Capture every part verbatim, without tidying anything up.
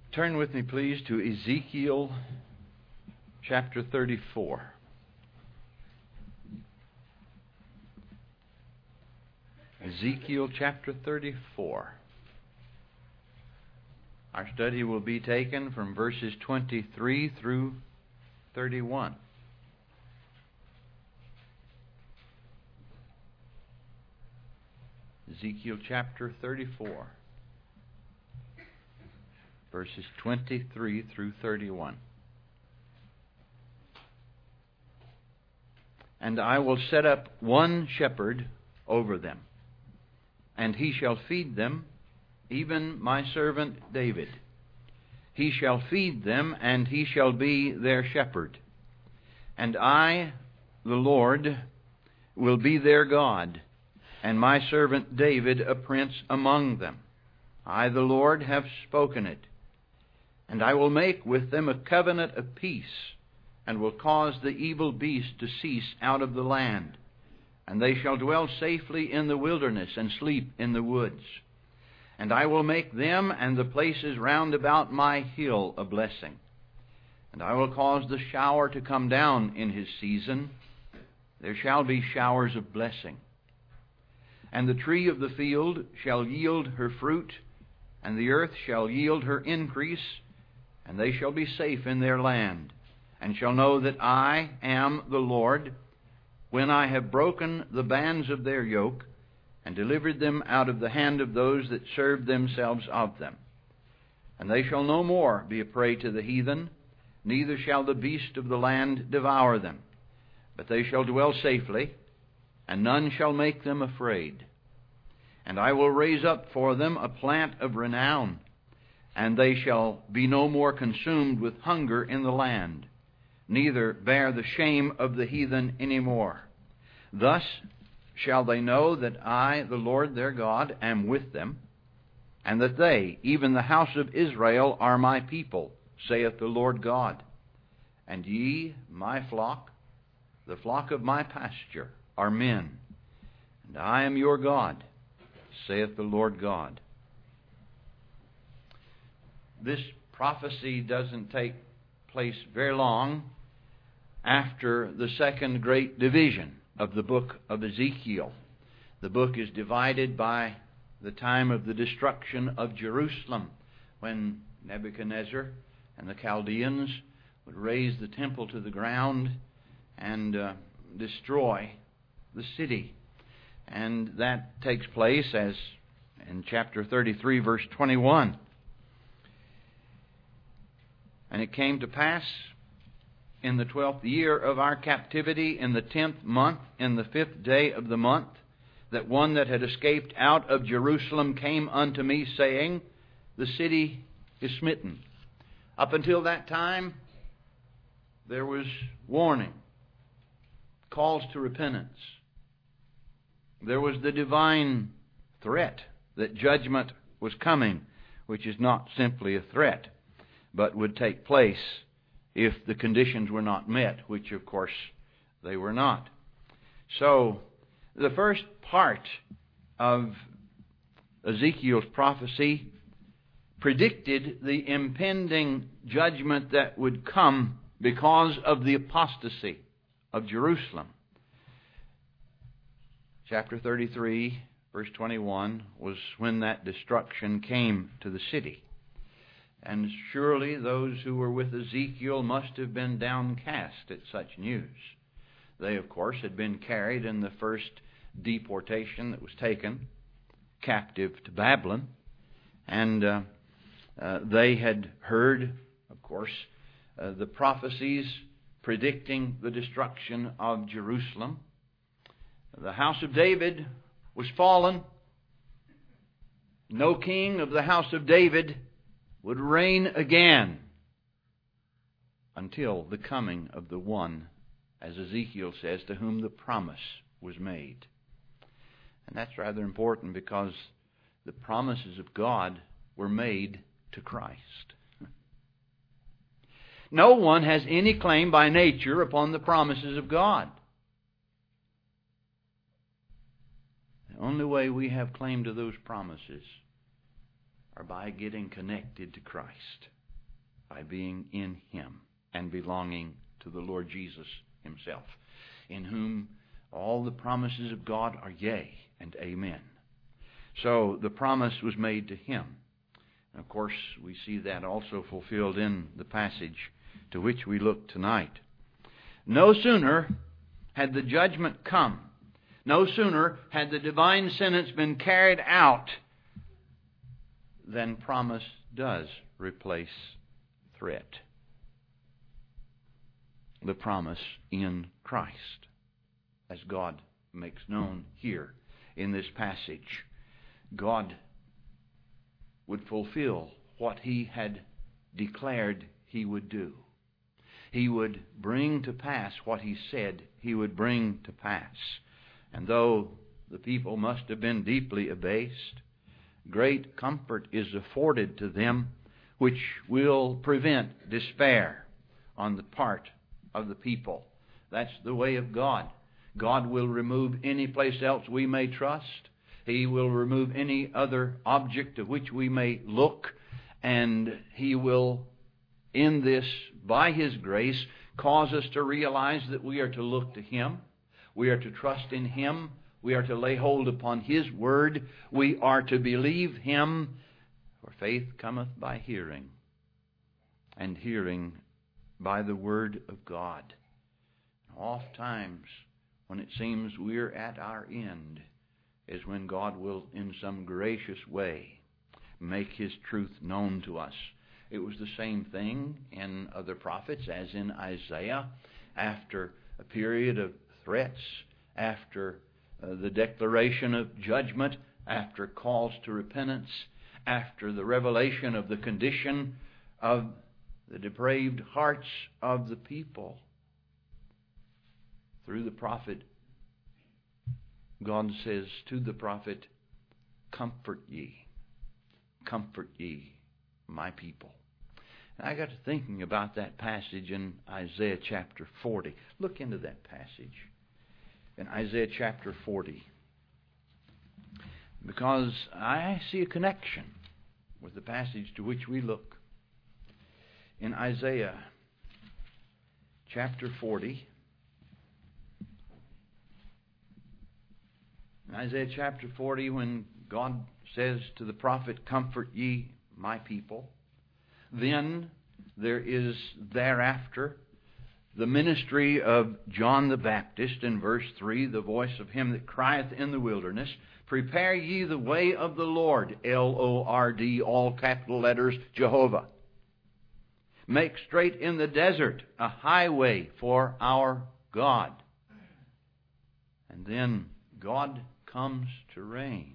Turn with me, please, to Ezekiel chapter thirty-four. Ezekiel chapter thirty-four. Our study will be taken from verses twenty-three through thirty-one. Ezekiel chapter thirty-four, verses twenty-three through thirty-one. And I will set up one shepherd over them, and he shall feed them, even my servant David. He shall feed them, and he shall be their shepherd. And I, the Lord, will be their God, and my servant David a prince among them. I, the Lord, have spoken it. And I will make with them a covenant of peace, and will cause the evil beast to cease out of the land. And they shall dwell safely in the wilderness, and sleep in the woods. And I will make them and the places round about my hill a blessing. And I will cause the shower to come down in his season. There shall be showers of blessing. And the tree of the field shall yield her fruit, and the earth shall yield her increase, and they shall be safe in their land, and shall know that I am the Lord, when I have broken the bands of their yoke, and delivered them out of the hand of those that served themselves of them. And they shall no more be a prey to the heathen, neither shall the beast of the land devour them. But they shall dwell safely, and none shall make them afraid. And I will raise up for them a plant of renown, and they shall be no more consumed with hunger in the land, neither bear the shame of the heathen any more. Thus shall they know that I, the Lord their God, am with them, and that they, even the house of Israel, are my people, saith the Lord God. And ye, my flock, the flock of my pasture, are men, and I am your God, saith the Lord God. This prophecy doesn't take place very long after the second great division of the book of Ezekiel. The book is divided by the time of the destruction of Jerusalem, when Nebuchadnezzar and the Chaldeans would raise the temple to the ground and uh, destroy the city. And that takes place as in chapter thirty-three, verse twenty-one. And it came to pass in the twelfth year of our captivity, in the tenth month, in the fifth day of the month, that one that had escaped out of Jerusalem came unto me, saying, the city is smitten. Up until that time, there was warning, calls to repentance. There was the divine threat that judgment was coming, which is not simply a threat, but would take place if the conditions were not met, which of course they were not. So, the first part of Ezekiel's prophecy predicted the impending judgment that would come because of the apostasy of Jerusalem. Chapter thirty-three, verse twenty-one, was when that destruction came to the city. And surely those who were with Ezekiel must have been downcast at such news. They, of course, had been carried in the first deportation that was taken captive to Babylon. And uh, uh, they had heard, of course, uh, the prophecies predicting the destruction of Jerusalem. The house of David was fallen. No king of the house of David would reign again until the coming of the one, as Ezekiel says, to whom the promise was made. And that's rather important, because the promises of God were made to Christ. No one has any claim by nature upon the promises of God. The only way we have claim to those promises are by getting connected to Christ. by being in Him and belonging to the Lord Jesus Himself, in whom all the promises of God are yea and amen. So the promise was made to Him. And of course, we see that also fulfilled in the passage to which we look tonight. No sooner had the judgment come, no sooner had the divine sentence been carried out, than promise does replace threat. The promise in Christ, as God makes known here in this passage. God would fulfill what He had declared He would do. He would bring to pass what He said He would bring to pass. And though the people must have been deeply abased, great comfort is afforded to them, which will prevent despair on the part of the people. That's the way of God. God will remove any place else we may trust. He will remove any other object to which we may look. And He will, in this, by His grace, cause us to realize that we are to look to Him. We are to trust in Him. We are to lay hold upon His Word. We are to believe Him. For faith cometh by hearing, and hearing by the Word of God. Oft times, when it seems we're at our end, is when God will, in some gracious way, make His truth known to us. It was the same thing in other prophets, as in Isaiah. After a period of threats, after uh, the declaration of judgment, after calls to repentance, after the revelation of the condition of the depraved hearts of the people, through the prophet, God says to the prophet, "Comfort ye, comfort ye, my people." And I got to thinking about that passage in Isaiah chapter forty. Look into that passage in Isaiah chapter forty, because I see a connection with the passage to which we look. In Isaiah chapter forty, in Isaiah chapter forty, when God says to the prophet, "Comfort ye, my people," then there is thereafter the ministry of John the Baptist in verse three, the voice of him that crieth in the wilderness, "Prepare ye the way of the Lord," L O R D, all capital letters, Jehovah. "Make straight in the desert a highway for our God." And then God comes to reign.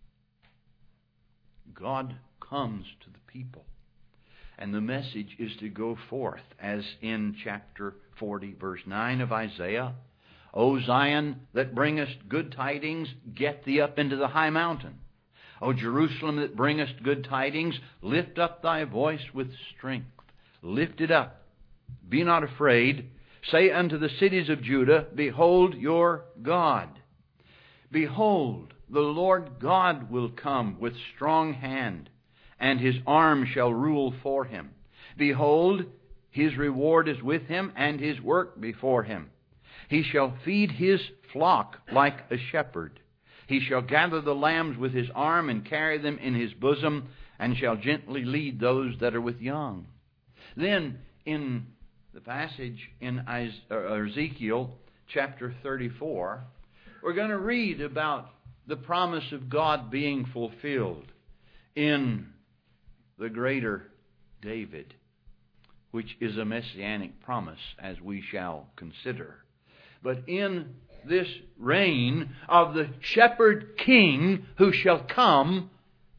God comes to the people. And the message is to go forth, as in chapter forty, verse nine of Isaiah. "O Zion, that bringest good tidings, get thee up into the high mountain. O Jerusalem, that bringest good tidings, lift up thy voice with strength. Lift it up. Be not afraid. Say unto the cities of Judah, Behold your God. Behold, the Lord God will come with strong hand, and His arm shall rule for Him. Behold, His reward is with Him, and His work before Him. He shall feed His flock like a shepherd. He shall gather the lambs with His arm, and carry them in His bosom, and shall gently lead those that are with young." Then, in the passage in Ezekiel chapter thirty-four, we're going to read about the promise of God being fulfilled in the greater David, which is a messianic promise, as we shall consider. But in this reign of the shepherd king who shall come,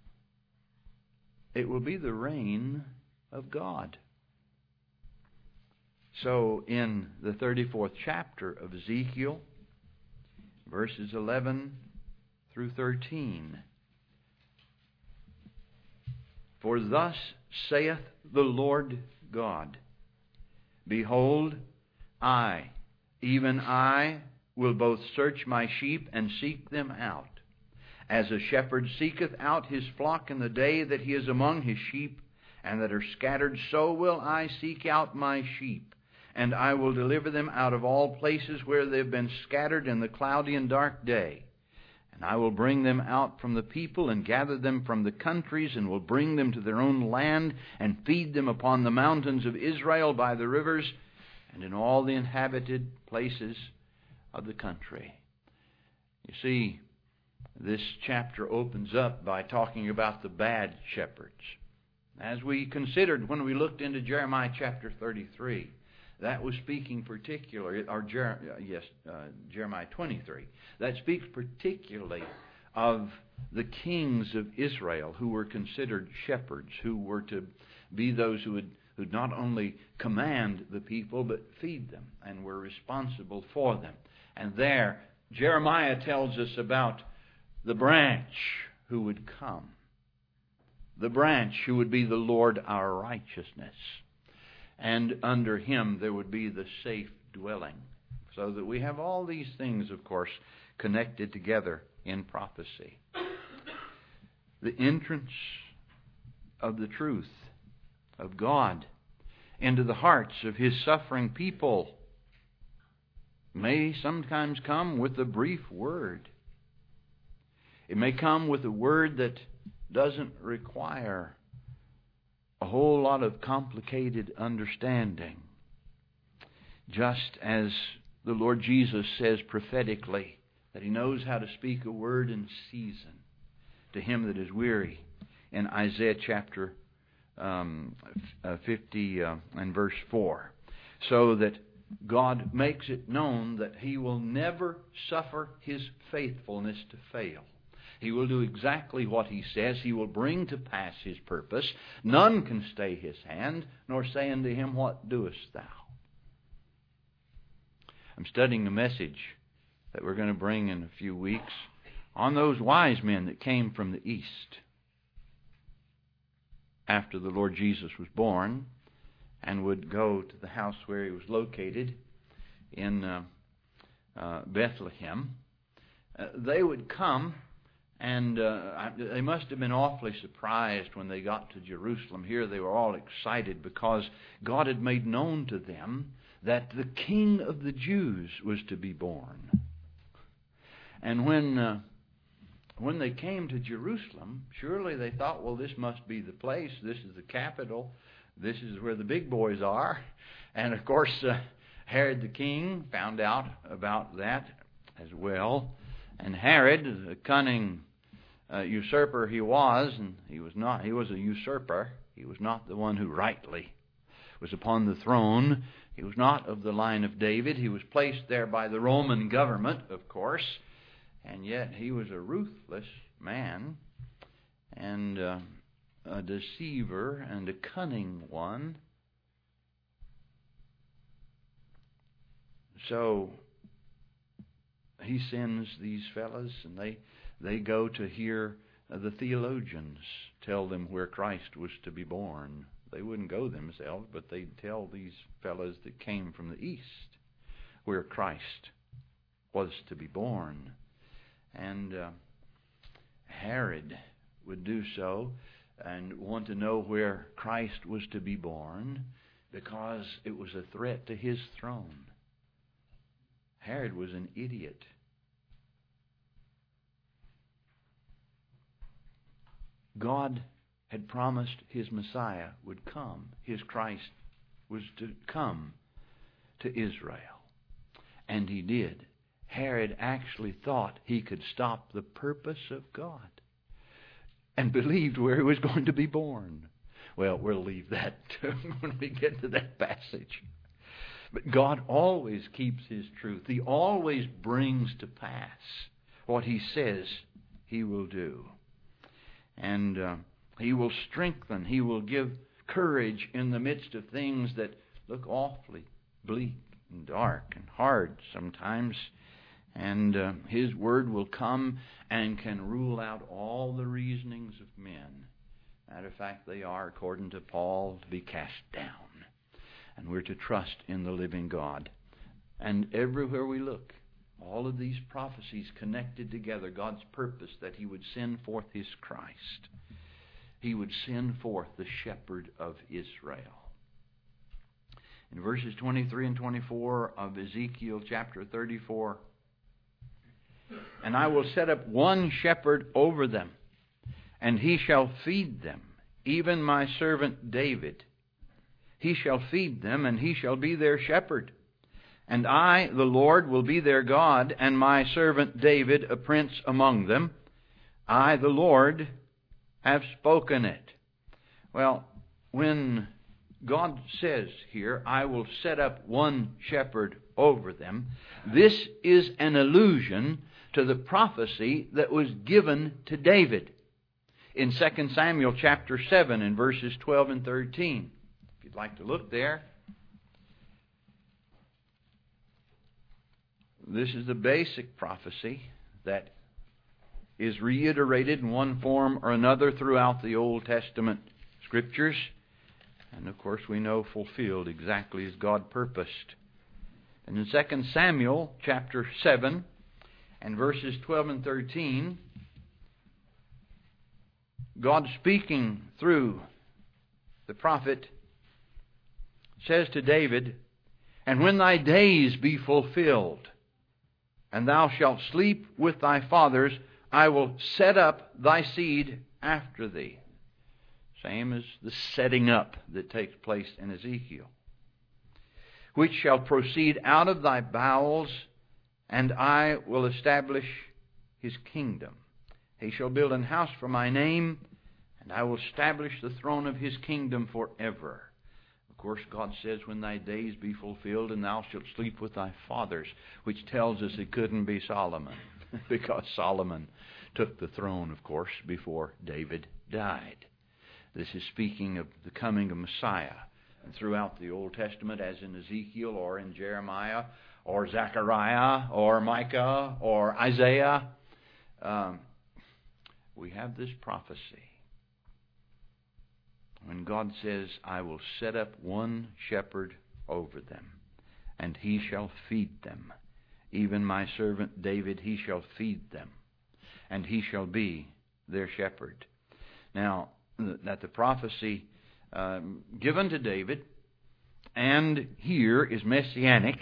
it will be the reign of God. So in the thirty-fourth chapter of Ezekiel, verses eleven through thirteen, "For thus saith the Lord God, Behold, I, even I, will both search my sheep and seek them out, as a shepherd seeketh out his flock in the day that he is among his sheep, and that are scattered, so will I seek out my sheep, and I will deliver them out of all places where they have been scattered in the cloudy and dark day. And I will bring them out from the people, and gather them from the countries, and will bring them to their own land, and feed them upon the mountains of Israel by the rivers, and in all the inhabited places of the country. You see, this chapter opens up by talking about the bad shepherds. As we considered when we looked into Jeremiah chapter thirty-three, that was speaking particularly, or Jer- yes, uh, Jeremiah twenty-three, that speaks particularly of the kings of Israel who were considered shepherds, who were to be those who would who'd not only command the people but feed them and were responsible for them. And there, Jeremiah tells us about the branch who would come. The branch who would be the Lord our righteousness. And under him there would be the safe dwelling. So that we have all these things, of course, connected together in prophecy. The entrance of the truth of God into the hearts of his suffering people may sometimes come with a brief word. It may come with a word that doesn't require a whole lot of complicated understanding. Just as the Lord Jesus says prophetically that he knows how to speak a word in season to him that is weary in Isaiah chapter um, fifty uh, and verse four. So that God makes it known that he will never suffer his faithfulness to fail. He will do exactly what he says. He will bring to pass his purpose. None can stay his hand, nor say unto him, What doest thou? I'm studying a message that we're going to bring in a few weeks on those wise men that came from the east after the Lord Jesus was born, and would go to the house where he was located in uh, uh, Bethlehem. Uh, they would come, and uh, they must have been awfully surprised when they got to Jerusalem. Here they were all excited because God had made known to them that the King of the Jews was to be born. And when uh, when they came to Jerusalem, surely they thought, well, this must be the place. This is the capital. This is where the big boys are. And of course, uh, Herod the king found out about that as well. And Herod, the cunning uh, usurper he was, and he was not, he was a usurper. He was not the one who rightly was upon the throne. He was not of the line of David. He was placed there by the Roman government, of course. And yet he was a ruthless man, and uh, a deceiver and a cunning one. So he sends these fellas, and they they go to hear the theologians tell them where Christ was to be born. They wouldn't go themselves, but they'd tell these fellas that came from the east where Christ was to be born. And uh, Herod would do so and want to know where Christ was to be born because it was a threat to his throne. Herod was an idiot. God had promised his Messiah would come. His Christ was to come to Israel. And he did. Herod actually thought he could stop the purpose of God and believed where he was going to be born. Well, we'll leave that when we get to that passage. But God always keeps his truth. He always brings to pass what he says he will do. And uh, he will strengthen, he will give courage in the midst of things that look awfully bleak and dark and hard sometimes. And uh, his word will come and can rule out all the reasonings of men. Matter of fact, they are, according to Paul, to be cast down. And we're to trust in the living God. And everywhere we look, all of these prophecies connected together, God's purpose that he would send forth his Christ. He would send forth the shepherd of Israel. In verses twenty-three and twenty-four of Ezekiel chapter thirty-four, and I will set up one shepherd over them, and he shall feed them, even my servant David. He shall feed them, and he shall be their shepherd. And I, the Lord, will be their God, and my servant David a prince among them. I, the Lord, have spoken it. Well, when God says here, I will set up one shepherd over them, this is an allusion to the prophecy that was given to David in Second Samuel chapter seven in verses twelve and thirteen. If you'd like to look there. This is the basic prophecy that is reiterated in one form or another throughout the Old Testament Scriptures, and of course we know fulfilled exactly as God purposed. And in Second Samuel chapter seven and verses twelve and thirteen, God speaking through the prophet says to David, "And when thy days be fulfilled, and thou shalt sleep with thy fathers, I will set up thy seed after thee." Same as the setting up that takes place in Ezekiel. "Which shall proceed out of thy bowels, and I will establish his kingdom. He shall build an house for my name, and I will establish the throne of his kingdom forever." Of course, God says, when thy days be fulfilled, and thou shalt sleep with thy fathers, which tells us it couldn't be Solomon, because Solomon took the throne, of course, before David died. This is speaking of the coming of Messiah. And throughout the Old Testament, as in Ezekiel or in Jeremiah or Zechariah or Micah or Isaiah, um, we have this prophecy. When God says, I will set up one shepherd over them, and he shall feed them. Even my servant David, he shall feed them, and he shall be their shepherd. Now, that the prophecy um, given to David, and here is messianic,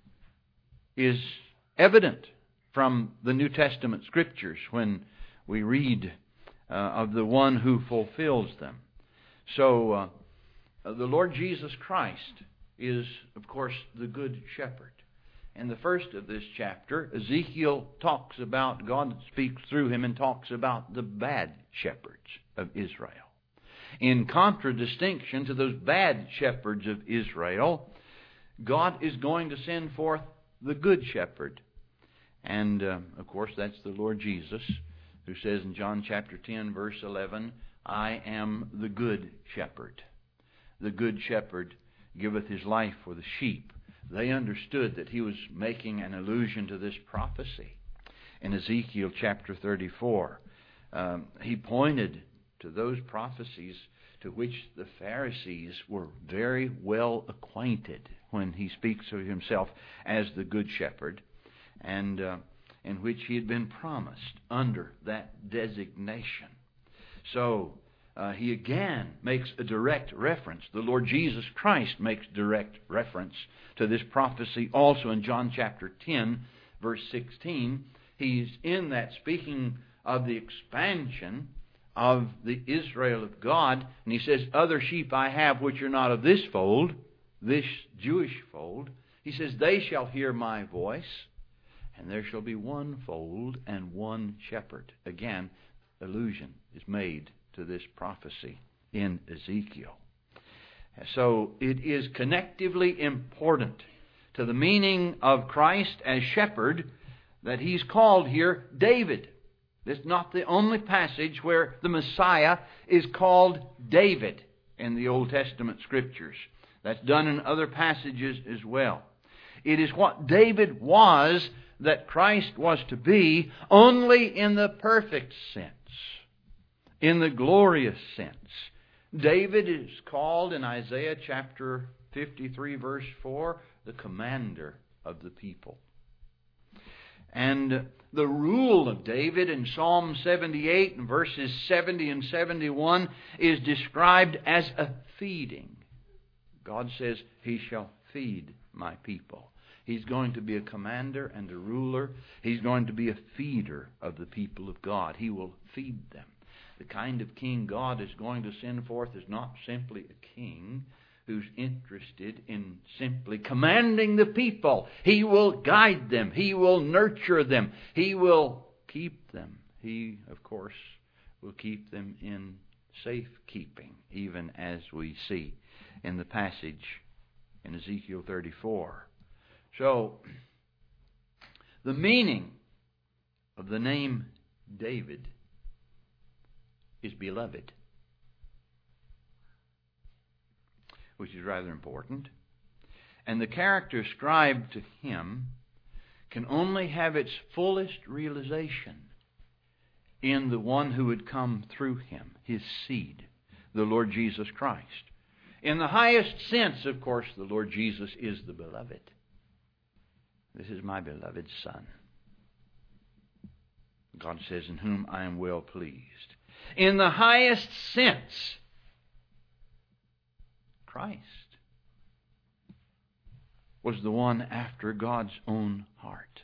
is evident from the New Testament Scriptures when we read uh, of the one who fulfills them. So, uh, the Lord Jesus Christ is, of course, the Good Shepherd. In the first of this chapter, Ezekiel talks about, God speaks through him and talks about the bad shepherds of Israel. In contradistinction to those bad shepherds of Israel, God is going to send forth the Good Shepherd. And, uh, of course, that's the Lord Jesus, who says in John chapter ten, verse eleven, I am the good shepherd. The good shepherd giveth his life for the sheep. They understood that he was making an allusion to this prophecy. In Ezekiel chapter thirty-four, um, he pointed to those prophecies to which the Pharisees were very well acquainted when he speaks of himself as the good shepherd, and uh, in which he had been promised under that designation. So, uh, he again makes a direct reference. The Lord Jesus Christ makes direct reference to this prophecy also in John chapter ten, verse sixteen. He's in that speaking of the expansion of the Israel of God. And he says, other sheep I have which are not of this fold, this Jewish fold. He says, they shall hear my voice, and there shall be one fold and one shepherd. Again, allusion is made to this prophecy in Ezekiel. So it is connectively important to the meaning of Christ as shepherd that he's called here David. This is not the only passage where the Messiah is called David in the Old Testament Scriptures. That's done in other passages as well. It is what David was that Christ was to be, only in the perfect sense, in the glorious sense. David is called in Isaiah chapter fifty-three, verse four, the commander of the people. And the rule of David in Psalm seventy-eight and verses seventy and seventy-one is described as a feeding. God says, He shall feed my people. He's going to be a commander and a ruler. He's going to be a feeder of the people of God. He will feed them. The kind of king God is going to send forth is not simply a king who's interested in simply commanding the people. He will guide them. He will nurture them. He will keep them. He, of course, will keep them in safekeeping, even as we see in the passage in Ezekiel thirty-four. So, the meaning of the name David is beloved, which is rather important. And the character ascribed to him can only have its fullest realization in the one who would come through him, his seed, the Lord Jesus Christ. In the highest sense, of course, the Lord Jesus is the beloved. This is my beloved Son. God says, in whom I am well pleased. In the highest sense, Christ was the one after God's own heart.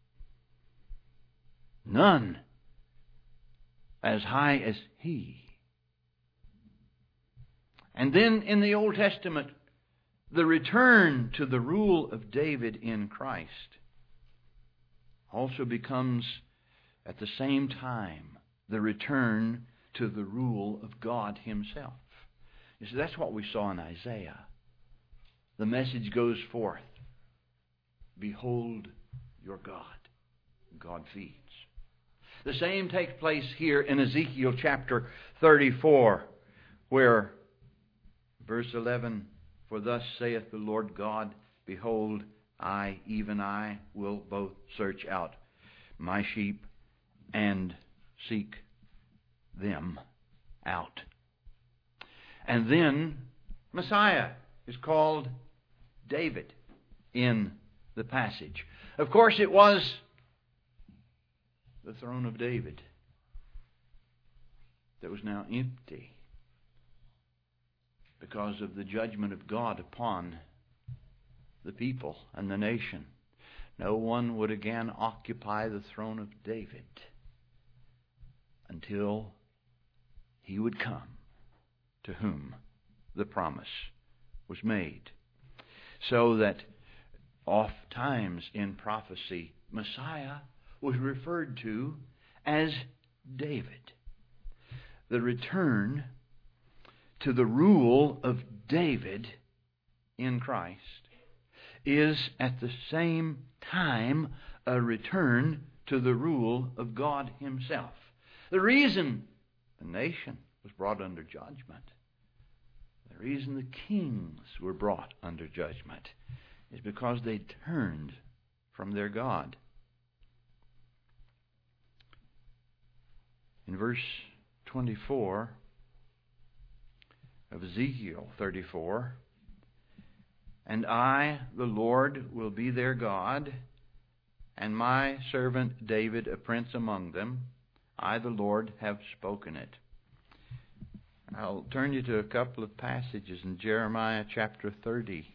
None as high as He. And then in the Old Testament, the return to the rule of David in Christ also becomes at the same time the return to the rule of God Himself. You see, that's what we saw in Isaiah. The message goes forth. Behold your God. God feeds. The same takes place here in Ezekiel chapter thirty-four, where verse eleven, for thus saith the Lord God, behold, I, even I, will both search out my sheep and seek them out. And then Messiah is called David in the passage. Of course, it was the throne of David that was now empty because of the judgment of God upon the people and the nation. No one would again occupy the throne of David until he would come to whom the promise was made. So that oft times in prophecy, Messiah was referred to as David. The return to the rule of David in Christ is at the same time a return to the rule of God Himself. The reason the nation was brought under judgment, the reason the kings were brought under judgment, is because they turned from their God. In verse twenty-four of Ezekiel thirty-four, and I, the Lord, will be their God, and my servant David a prince among them. I, the Lord, have spoken it. I'll turn you to a couple of passages in Jeremiah chapter thirty.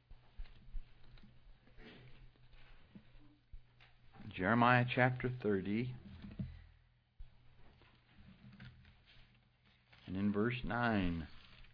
Jeremiah chapter thirty, and in verse nine.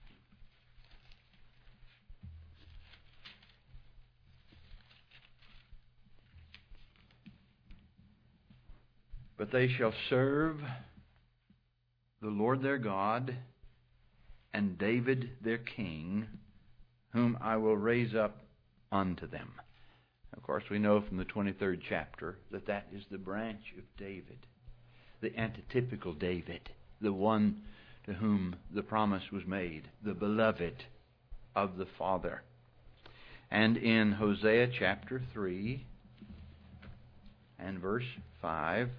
But they shall serve the Lord their God and David their king, whom I will raise up unto them. Of course, we know from the twenty-third chapter that that is the branch of David, the antitypical David, the one to whom the promise was made, the beloved of the Father. And in Hosea chapter three and verse five,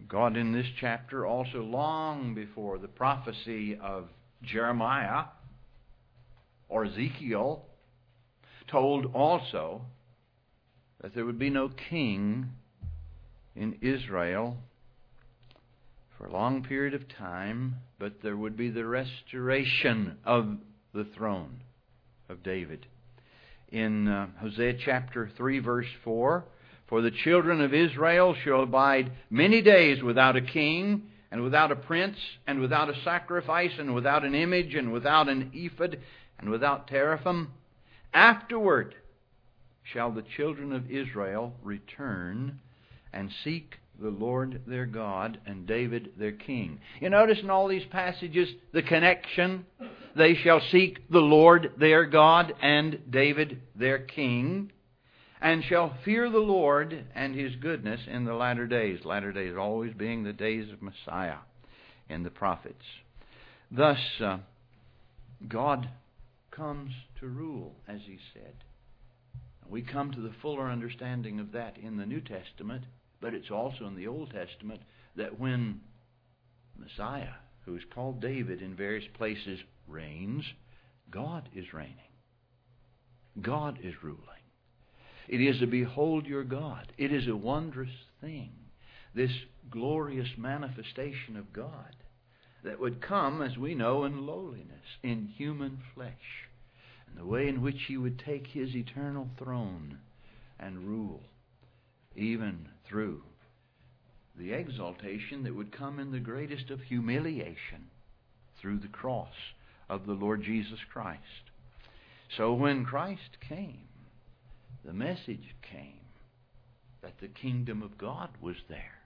God in this chapter also, long before the prophecy of Jeremiah or Ezekiel, told also that there would be no king in Israel for a long period of time, but there would be the restoration of the throne of David. In uh, Hosea chapter three, verse four, "For the children of Israel shall abide many days without a king, and without a prince, and without a sacrifice, and without an image, and without an ephod, and without teraphim. Afterward shall the children of Israel return and seek the Lord their God and David their king." You notice in all these passages the connection. They shall seek the Lord their God and David their king, and shall fear the Lord and His goodness in the latter days. Latter days always being the days of Messiah in the prophets. Thus, uh, God comes to rule, as He said. We come to the fuller understanding of that in the New Testament, but it's also in the Old Testament that when Messiah, who is called David in various places, reigns, God is reigning. God is ruling. It is a behold your God. It is a wondrous thing, this glorious manifestation of God that would come, as we know, in lowliness, in human flesh, and the way in which He would take His eternal throne and rule, even through the exaltation that would come in the greatest of humiliation through the cross of the Lord Jesus Christ. So when Christ came, the message came that the kingdom of God was there.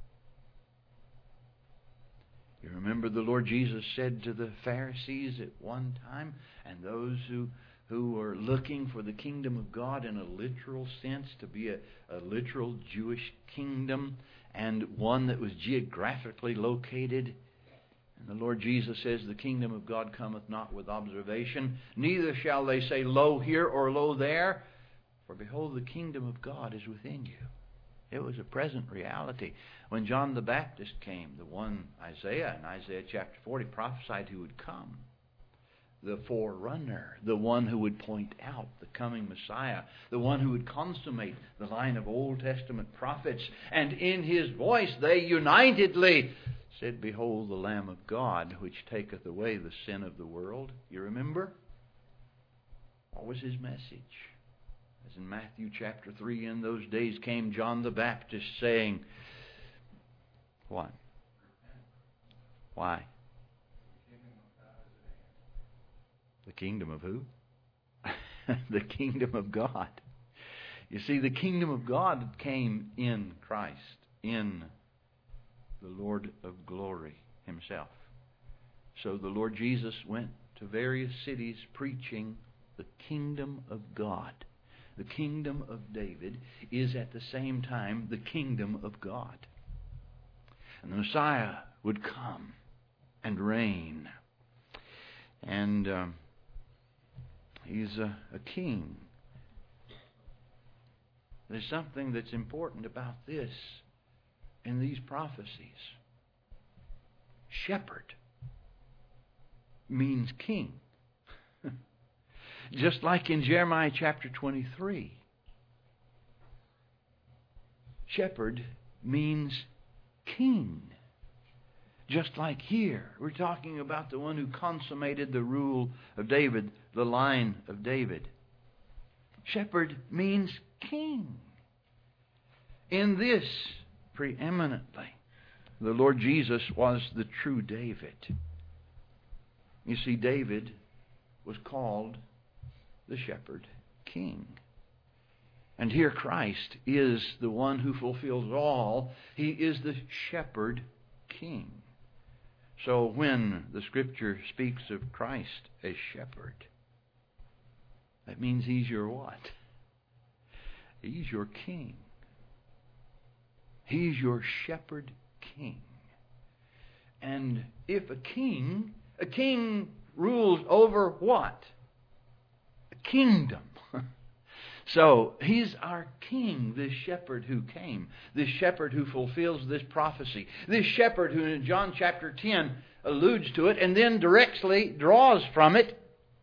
You remember the Lord Jesus said to the Pharisees at one time, and those who who were looking for the kingdom of God in a literal sense, to be a, a literal Jewish kingdom, and one that was geographically located. And the Lord Jesus says, "The kingdom of God cometh not with observation, neither shall they say, Lo here or Lo there. For behold, the kingdom of God is within you." It was a present reality. When John the Baptist came, the one Isaiah in Isaiah chapter forty prophesied who would come, the forerunner, the one who would point out the coming Messiah, the one who would consummate the line of Old Testament prophets. And in His voice they unitedly said, "Behold the Lamb of God, which taketh away the sin of the world." You remember? What was His message? As in Matthew chapter three, "In those days came John the Baptist, saying," what? Why? The kingdom of who? The kingdom of God. You see, the kingdom of God came in Christ, in the Lord of glory Himself. So the Lord Jesus went to various cities preaching the kingdom of God. The kingdom of David is at the same time the kingdom of God. And the Messiah would come and reign. And um, He's a, a king. There's something that's important about this in these prophecies. Shepherd means king. Just like in Jeremiah chapter twenty-three. Shepherd means king. Just like here, we're talking about the one who consummated the rule of David, the line of David. Shepherd means king. In this, preeminently, the Lord Jesus was the true David. You see, David was called the shepherd king. And here Christ is the one who fulfills all. He is the shepherd king. So when the Scripture speaks of Christ as shepherd, that means He's your what? He's your king. He's your shepherd king. And if a king, a king rules over what? A kingdom. So, He's our King, this shepherd who came, this shepherd who fulfills this prophecy, this shepherd who in John chapter ten alludes to it and then directly draws from it,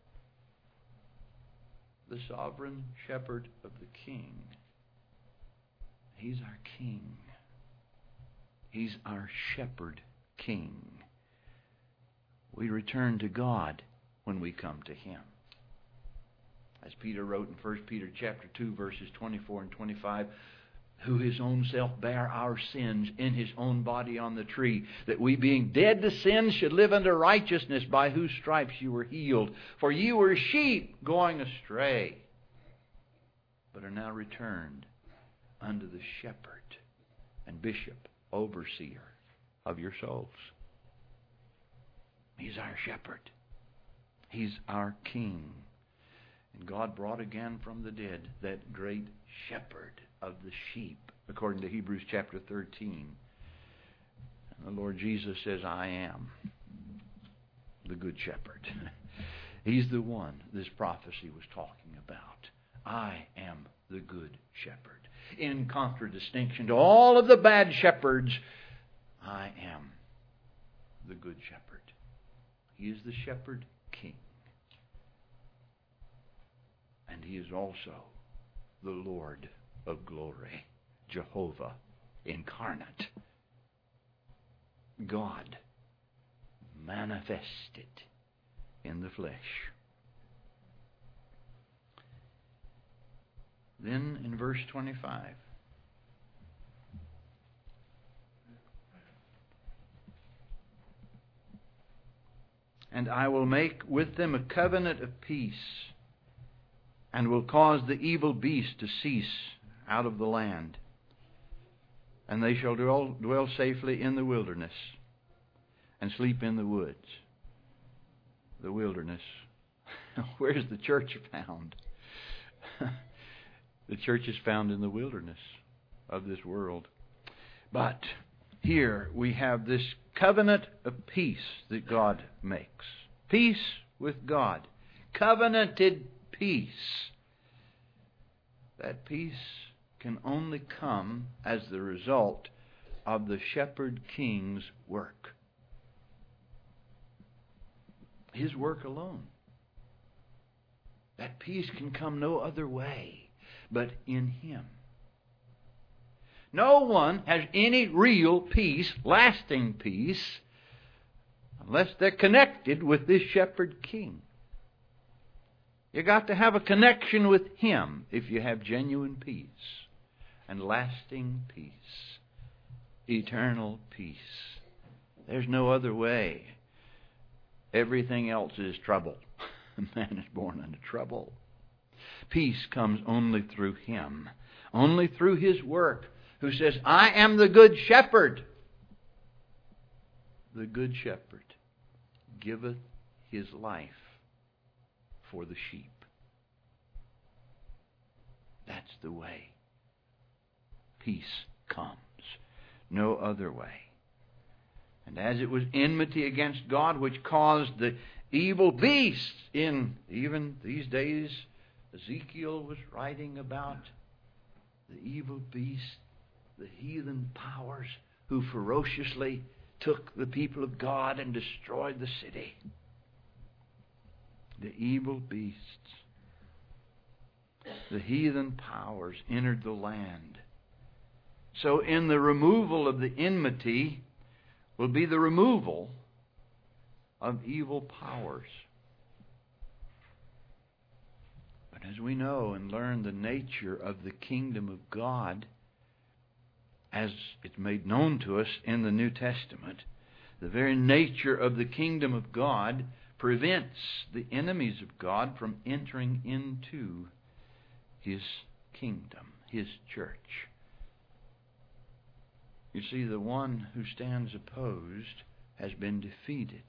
the sovereign shepherd of the King. He's our King. He's our shepherd King. We return to God when we come to Him. As Peter wrote in First Peter chapter two, verses twenty-four and twenty-five, who His own self bare our sins in His own body on the tree, that we being dead to sins should live unto righteousness, by whose stripes you were healed. For you were sheep going astray, but are now returned unto the shepherd and bishop, overseer of your souls. He's our shepherd. He's our King. And God brought again from the dead that great shepherd of the sheep, according to Hebrews chapter thirteen. And the Lord Jesus says, I am the good shepherd. He's the one this prophecy was talking about. I am the good shepherd. In contradistinction to all of the bad shepherds, I am the good shepherd. He is the shepherd king. And He is also the Lord of glory, Jehovah incarnate, God manifested in the flesh. Then in verse twenty-five, and I will make with them a covenant of peace, and will cause the evil beast to cease out of the land, and they shall dwell, dwell safely in the wilderness, and sleep in the woods. The wilderness. Where's the church found? The church is found in the wilderness of this world. But here we have this covenant of peace that God makes. Peace with God. Covenanted peace. That peace can only come as the result of the shepherd king's work. His work alone. That peace can come no other way but in Him. No one has any real peace, lasting peace, unless they're connected with this shepherd king. You got to have a connection with Him if you have genuine peace and lasting peace, eternal peace. There's no other way. Everything else is trouble. Man is born into trouble. Peace comes only through Him, only through His work, who says, I am the good shepherd. The good shepherd giveth his life for the sheep. That's the way peace comes. No other way. And as it was enmity against God, which caused the evil beasts in even these days, Ezekiel was writing about the evil beast, the heathen powers who ferociously took the people of God and destroyed the city. The evil beasts, the heathen powers entered the land. So in the removal of the enmity will be the removal of evil powers. But as we know and learn the nature of the kingdom of God, as it's made known to us in the New Testament, the very nature of the kingdom of God prevents the enemies of God from entering into His kingdom, His church. You see, the one who stands opposed has been defeated.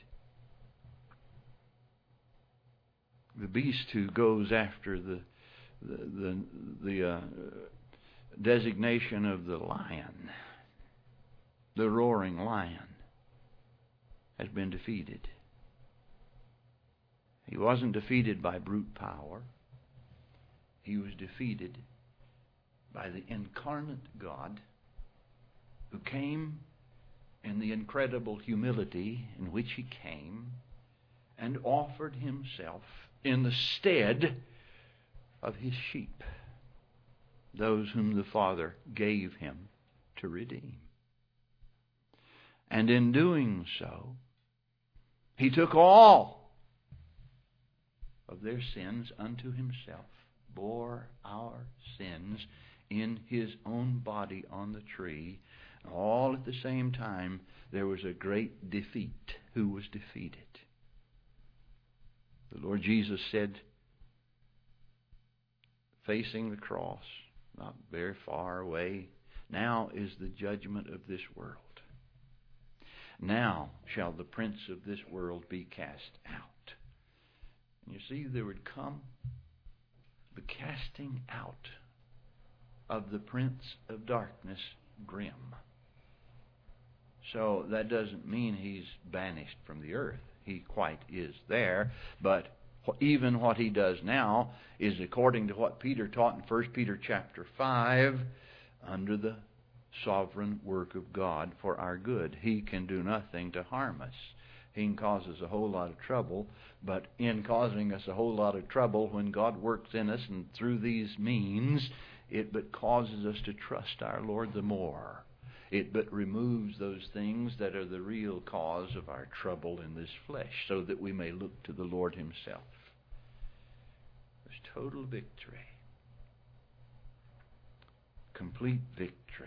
The beast who goes after the the the, the uh, designation of the lion, the roaring lion, has been defeated. He wasn't defeated by brute power. He was defeated by the incarnate God, who came in the incredible humility in which He came and offered Himself in the stead of His sheep, those whom the Father gave Him to redeem. And in doing so, He took all of their sins unto Himself, bore our sins in His own body on the tree. All at the same time, there was a great defeat. Who was defeated? The Lord Jesus said, facing the cross, not very far away, now is the judgment of this world. Now shall the prince of this world be cast out. And you see, there would come the casting out of the prince of darkness, grim. So that doesn't mean he's banished from the earth. He quite is there, but even what he does now is according to what Peter taught in First Peter chapter five, under the sovereign work of God for our good. He can do nothing to harm us. He can cause us a whole lot of trouble, but in causing us a whole lot of trouble, when God works in us and through these means, it but causes us to trust our Lord the more. It but removes those things that are the real cause of our trouble in this flesh, so that we may look to the Lord Himself. There's total victory. Complete victory.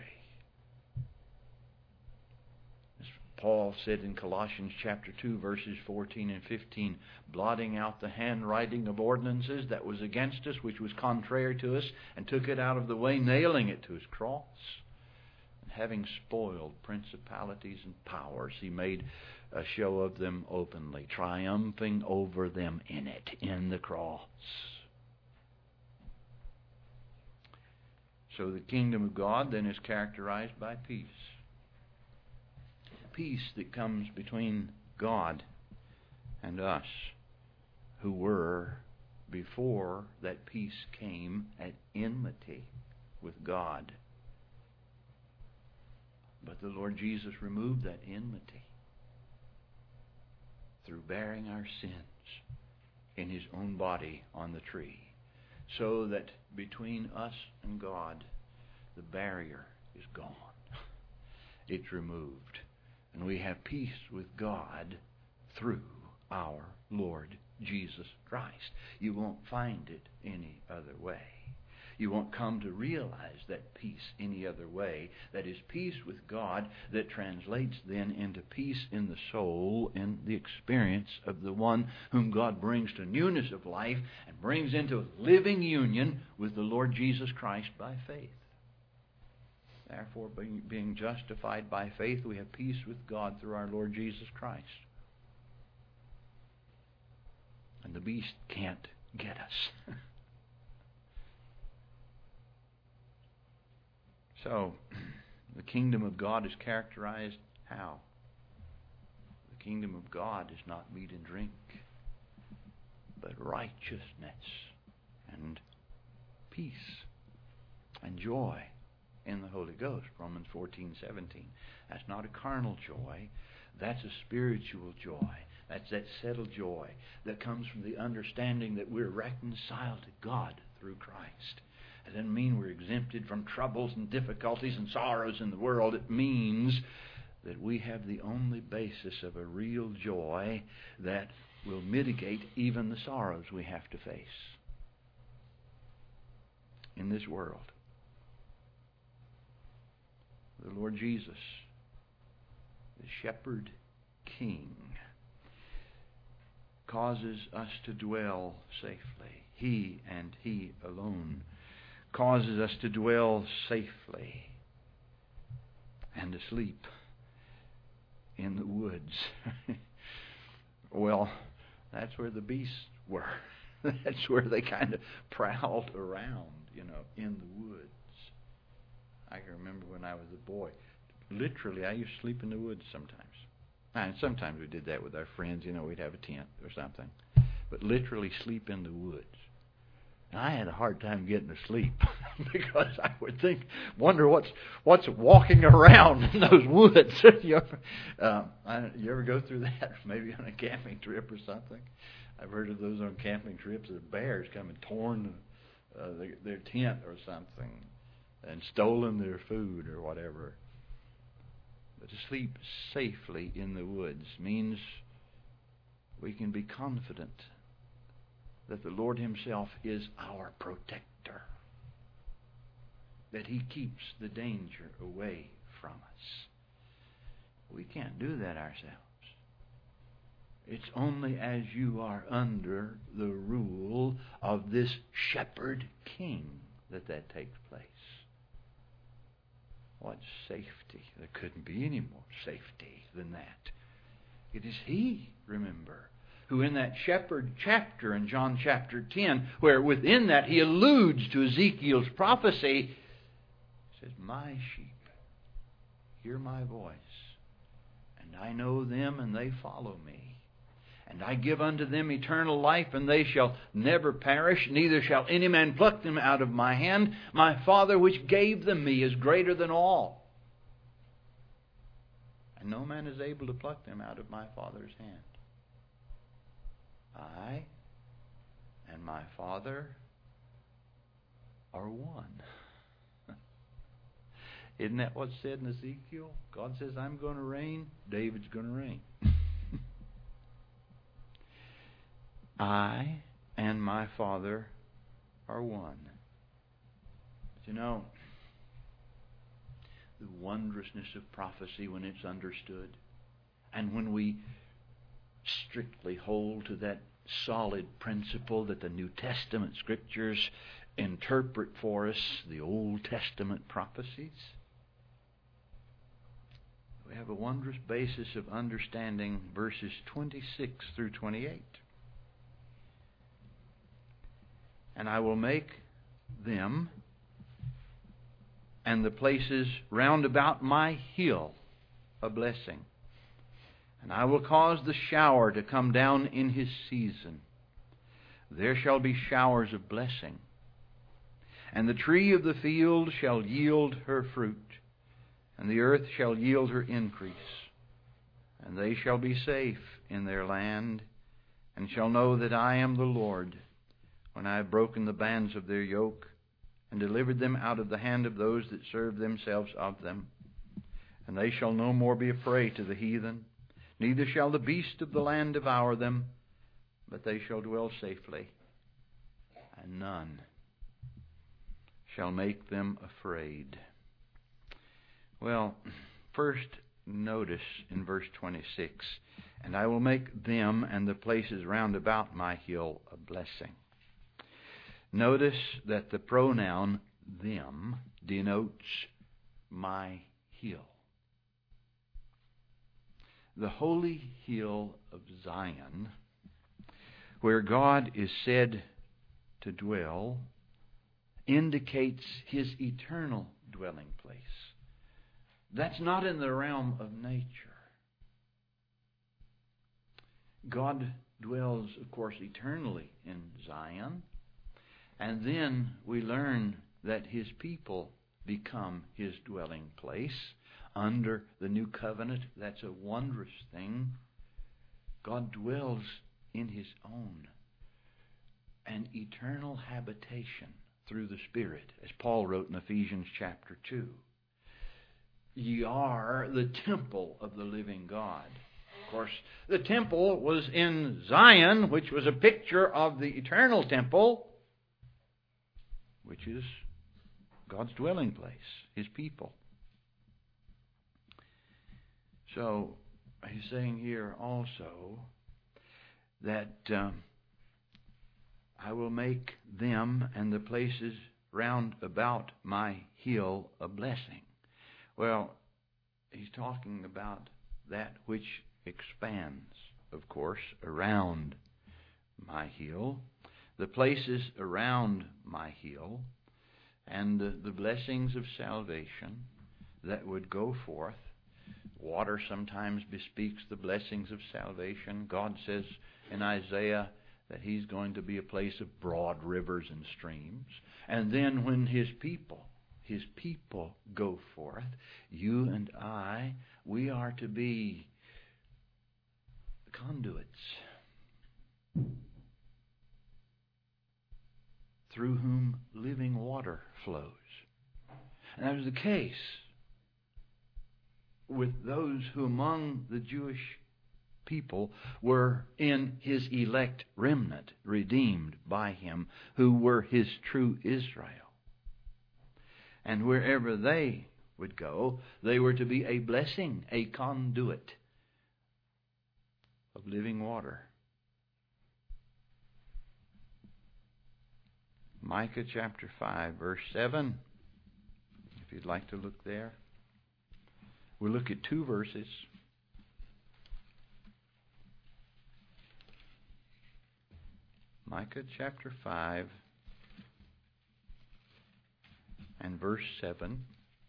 As Paul said in Colossians chapter two, verses fourteen and fifteen, blotting out the handwriting of ordinances that was against us, which was contrary to us, and took it out of the way, nailing it to His cross. Having spoiled principalities and powers, He made a show of them openly, triumphing over them in it, in the cross. So the kingdom of God then is characterized by peace. Peace that comes between God and us, who were, before that peace came, at enmity with God. But the Lord Jesus removed that enmity through bearing our sins in His own body on the tree, so that between us and God, the barrier is gone. It's removed. And we have peace with God through our Lord Jesus Christ. You won't find it any other way. You won't come to realize that peace any other way. That is peace with God that translates then into peace in the soul, in the experience of the one whom God brings to newness of life and brings into living union with the Lord Jesus Christ by faith. Therefore, being, being justified by faith, we have peace with God through our Lord Jesus Christ. And the beast can't get us. So, the kingdom of God is characterized how? The kingdom of God is not meat and drink, but righteousness and peace and joy in the Holy Ghost. Romans fourteen seventeen. That's not a carnal joy. That's a spiritual joy. That's that settled joy that comes from the understanding that we're reconciled to God through Christ. It doesn't mean we're exempted from troubles and difficulties and sorrows in the world. It means that we have the only basis of a real joy that will mitigate even the sorrows we have to face in this world. The Lord Jesus, the Shepherd King, causes us to dwell safely. He and He alone causes us to dwell safely and to sleep in the woods. Well, that's where the beasts were. That's where they kind of prowled around, you know, in the woods. I can remember when I was a boy, literally I used to sleep in the woods sometimes. And sometimes we did that with our friends, you know, we'd have a tent or something. But literally sleep in the woods. And I had a hard time getting to sleep because I would think, wonder what's what's walking around in those woods. you, ever, uh, I, you ever go through that? Maybe on a camping trip or something. I've heard of those on camping trips. The bears come and torn uh, their, their tent or something, and stolen their food or whatever. But to sleep safely in the woods means we can be confident that the Lord Himself is our protector, that He keeps the danger away from us. We can't do that ourselves. It's only as you are under the rule of this shepherd king that that takes place. What safety? There couldn't be any more safety than that. It is He, remember, who in that shepherd chapter in John chapter ten, where within that He alludes to Ezekiel's prophecy, says, "My sheep hear my voice, and I know them, and they follow me. And I give unto them eternal life, and they shall never perish, neither shall any man pluck them out of my hand. My Father which gave them me is greater than all, and no man is able to pluck them out of my Father's hand. I and my Father are one." Isn't that what's said in Ezekiel? God says, "I'm going to reign, David's going to reign." I and my Father are one. But you know, the wondrousness of prophecy when it's understood, and when we strictly hold to that solid principle that the New Testament Scriptures interpret for us the Old Testament prophecies, we have a wondrous basis of understanding verses twenty-six through twenty-eight. "And I will make them and the places round about my hill a blessing. And I will cause the shower to come down in his season. There shall be showers of blessing. And the tree of the field shall yield her fruit, and the earth shall yield her increase. And they shall be safe in their land, and shall know that I am the Lord, when I have broken the bands of their yoke, and delivered them out of the hand of those that serve themselves of them. And they shall no more be a prey to the heathen, neither shall the beast of the land devour them, but they shall dwell safely, and none shall make them afraid." Well, first notice in verse twenty-six, "And I will make them and the places round about my hill a blessing." Notice that the pronoun them denotes my hill. The holy hill of Zion, where God is said to dwell, indicates His eternal dwelling place. That's not in the realm of nature. God dwells, of course, eternally in Zion. And then we learn that His people become His dwelling place under the new covenant. That's a wondrous thing. God dwells in His own, an eternal habitation through the Spirit, as Paul wrote in Ephesians chapter two. Ye are the temple of the living God. Of course, the temple was in Zion, which was a picture of the eternal temple, which is God's dwelling place, His people. So, he's saying here also that um, I will make them and the places round about my hill a blessing. Well, he's talking about that which expands, of course, around my hill, the places around my hill, and the, the blessings of salvation that would go forth. Water sometimes bespeaks the blessings of salvation. God says in Isaiah that He's going to be a place of broad rivers and streams. And then when His people, His people go forth, you and I, we are to be conduits through whom living water flows. And that was the case with those who among the Jewish people were in His elect remnant, redeemed by Him, who were His true Israel. And wherever they would go, they were to be a blessing, a conduit of living water. Micah chapter five, verse seven. If you'd like to look there. We'll look at two verses. Micah chapter five and verse seven.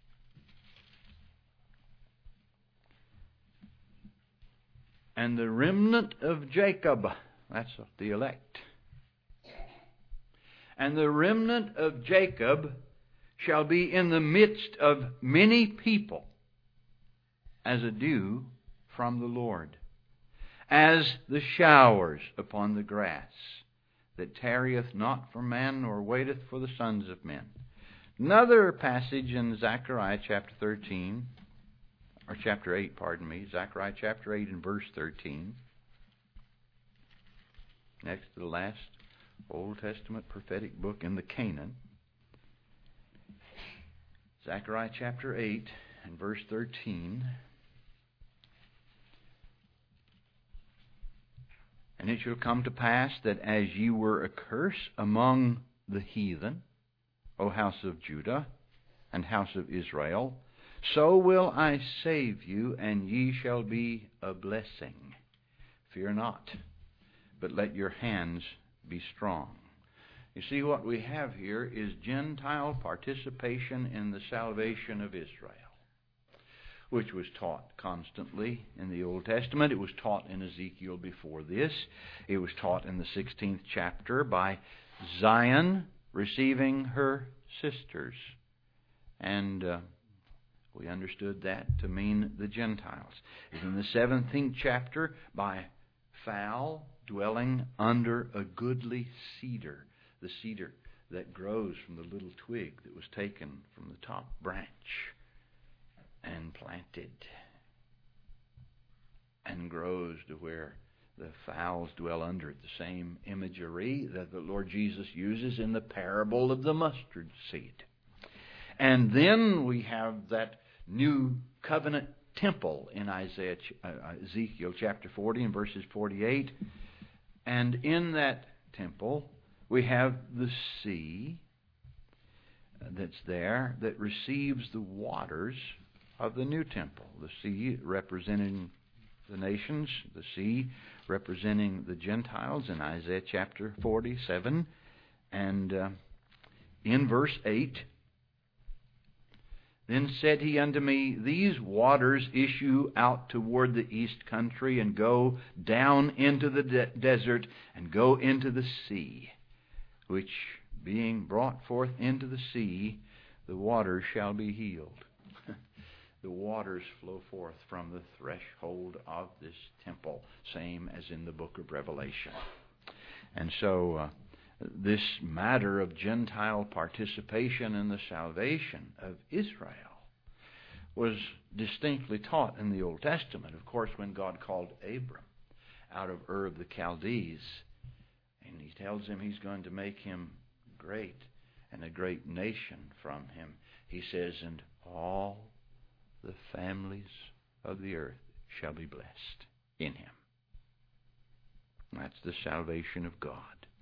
And the remnant of Jacob, that's the elect, and the remnant of Jacob shall be in the midst of many people, as a dew from the Lord, as the showers upon the grass, that tarrieth not for man, nor waiteth for the sons of men. Another passage in Zechariah chapter thirteen, or chapter eight, pardon me, Zechariah chapter eight and verse thirteen. Next to the last Old Testament prophetic book in the Canaan. Zechariah chapter eight and verse thirteen. And it shall come to pass that as ye were a curse among the heathen, O house of Judah and house of Israel, so will I save you, and ye shall be a blessing. Fear not, but let your hands be strong. You see, what we have here is Gentile participation in the salvation of Israel, which was taught constantly in the Old Testament. It was taught in Ezekiel before this. It was taught in the sixteenth chapter by Zion receiving her sisters. And uh, we understood that to mean the Gentiles. It's in the seventeenth chapter by fowl dwelling under a goodly cedar, the cedar that grows from the little twig that was taken from the top branch and planted and grows to where the fowls dwell under it. The same imagery that the Lord Jesus uses in the parable of the mustard seed. And then we have that new covenant temple in Isaiah, uh, Ezekiel chapter forty and verses forty-eight. And in that temple we have the sea that's there that receives the waters of the new temple. The sea representing the nations, the sea representing the Gentiles in Isaiah chapter forty-seven. And uh, in verse eight, then said he unto me, these waters issue out toward the east country, and go down into the de- desert, and go into the sea, which being brought forth into the sea, the waters shall be healed. The waters flow forth from the threshold of this temple, same as in the book of Revelation. And so uh, this matter of Gentile participation in the salvation of Israel was distinctly taught in the Old Testament. Of course, when God called Abram out of Ur of the Chaldees, and He tells him He's going to make him great and a great nation from him, He says, and all the families of the earth shall be blessed in him. That's the salvation of God.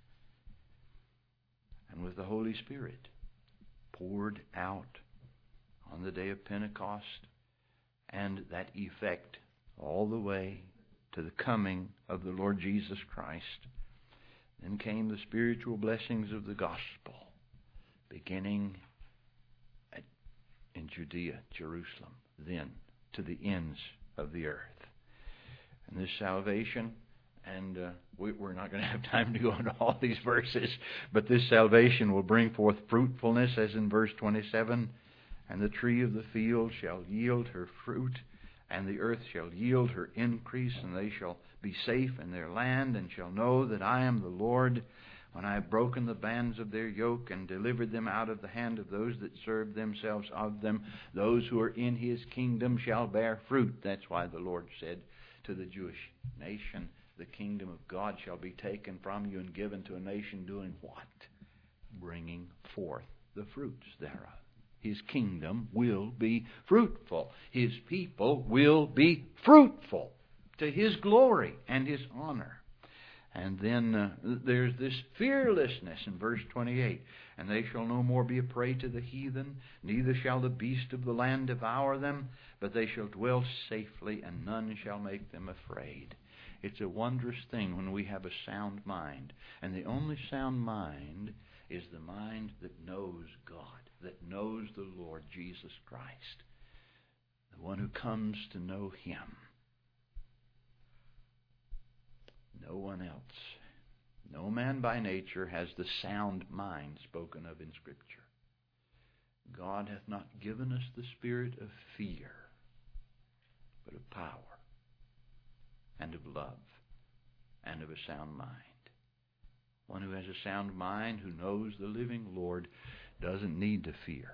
And with the Holy Spirit poured out on the day of Pentecost, and that effect all the way to the coming of the Lord Jesus Christ, then came the spiritual blessings of the gospel, beginning at, in Judea, Jerusalem, then to the ends of the earth. And this salvation And uh, we, we're not going to have time to go into all these verses, but this salvation will bring forth fruitfulness, as in verse twenty-seven. And the tree of the field shall yield her fruit, and the earth shall yield her increase, and they shall be safe in their land, and shall know that I am the Lord, when I have broken the bands of their yoke, and delivered them out of the hand of those that serve themselves of them. Those who are in His kingdom shall bear fruit. That's why the Lord said to the Jewish nation, the kingdom of God shall be taken from you and given to a nation doing what? Bringing forth the fruits thereof. His kingdom will be fruitful. His people will be fruitful to His glory and His honor. And then uh, there's this fearlessness in verse twenty-eight. And they shall no more be a prey to the heathen, neither shall the beast of the land devour them, but they shall dwell safely, and none shall make them afraid. It's a wondrous thing when we have a sound mind. And the only sound mind is the mind that knows God, that knows the Lord Jesus Christ, the one who comes to know Him. No one else. No man by nature has the sound mind spoken of in Scripture. God hath not given us the spirit of fear, but of power, and of love, and of a sound mind. One who has a sound mind, who knows the living Lord, doesn't need to fear.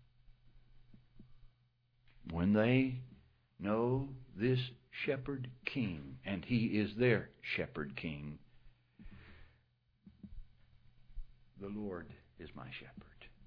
When they know this shepherd king, and He is their shepherd king, the Lord is my shepherd.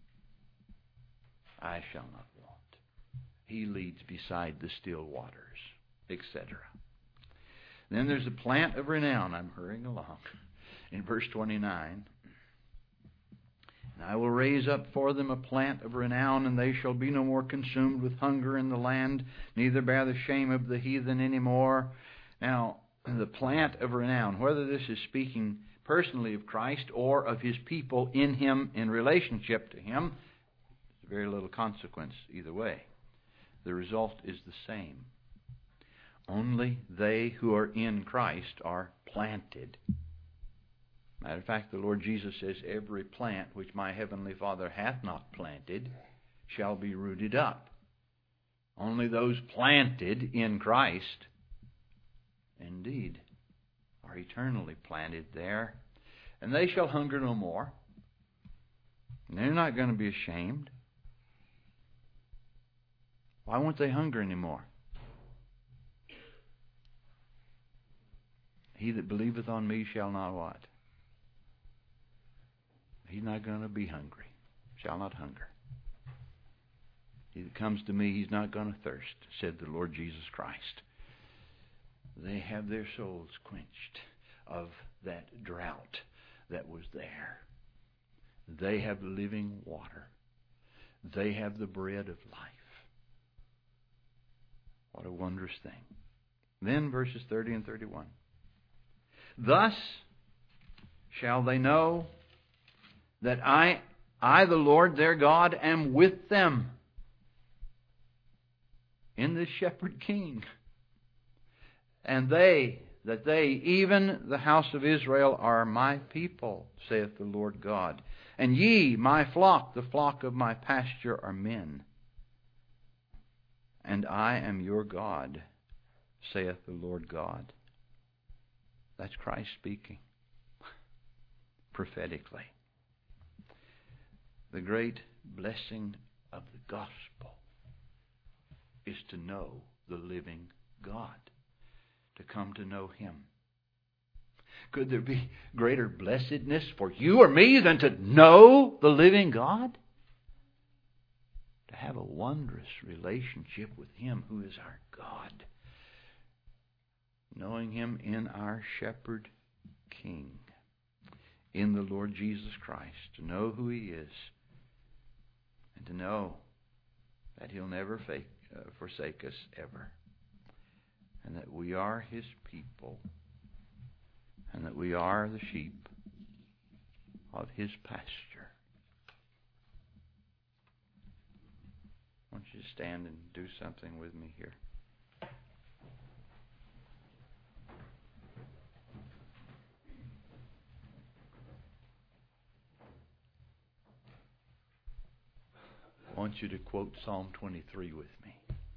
I shall not want. He leads beside the still waters, et cetera. Then there's a plant of renown. I'm hurrying along. In verse twenty-nine, and I will raise up for them a plant of renown, and they shall be no more consumed with hunger in the land, neither bear the shame of the heathen any more. Now, the plant of renown, whether this is speaking personally of Christ or of His people in Him in relationship to Him, there's very little consequence either way. The result is the same. Only they who are in Christ are planted. Matter of fact, the Lord Jesus says, every plant which my heavenly Father hath not planted shall be rooted up. Only those planted in Christ, indeed, are eternally planted there. And they shall hunger no more. And they're not going to be ashamed. Why won't they hunger anymore? He that believeth on me shall not what? He's not going to be hungry. Shall not hunger. He that comes to me, he's not going to thirst, said the Lord Jesus Christ. They have their souls quenched of that drought that was there. They have living water. They have the bread of life. What a wondrous thing. Then verses thirty and thirty-one. Thus shall they know that I, I the Lord their God, am with them in this shepherd king. And they, that they, even the house of Israel, are my people, saith the Lord God. And ye, my flock, the flock of my pasture, are men. And I am your God, saith the Lord God. That's Christ speaking prophetically. The great blessing of the gospel is to know the living God, to come to know Him. Could there be greater blessedness for you or me than to know the living God? To have a wondrous relationship with Him who is our God. Knowing Him in our shepherd king, in the Lord Jesus Christ. To know who He is. And to know that He'll never fake, uh, forsake us ever. And that we are His people. And that we are the sheep of His pasture. I want you to stand and do something with me here. want you to quote Psalm twenty-three with me.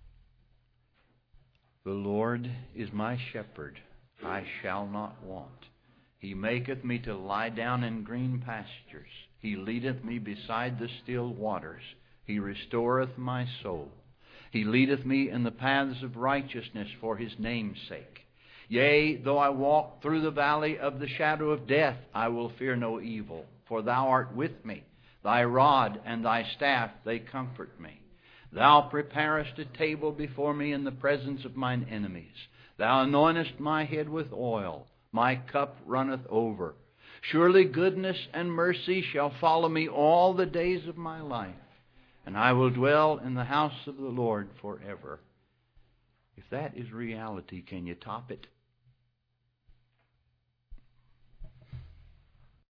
The Lord is my shepherd, I shall not want. He maketh me to lie down in green pastures. He leadeth me beside the still waters. He restoreth my soul. He leadeth me in the paths of righteousness for His name's sake. Yea, though I walk through the valley of the shadow of death, I will fear no evil, for Thou art with me. Thy rod and Thy staff, they comfort me. Thou preparest a table before me in the presence of mine enemies. Thou anointest my head with oil. My cup runneth over. Surely goodness and mercy shall follow me all the days of my life, and I will dwell in the house of the Lord forever. If that is reality, can you top it?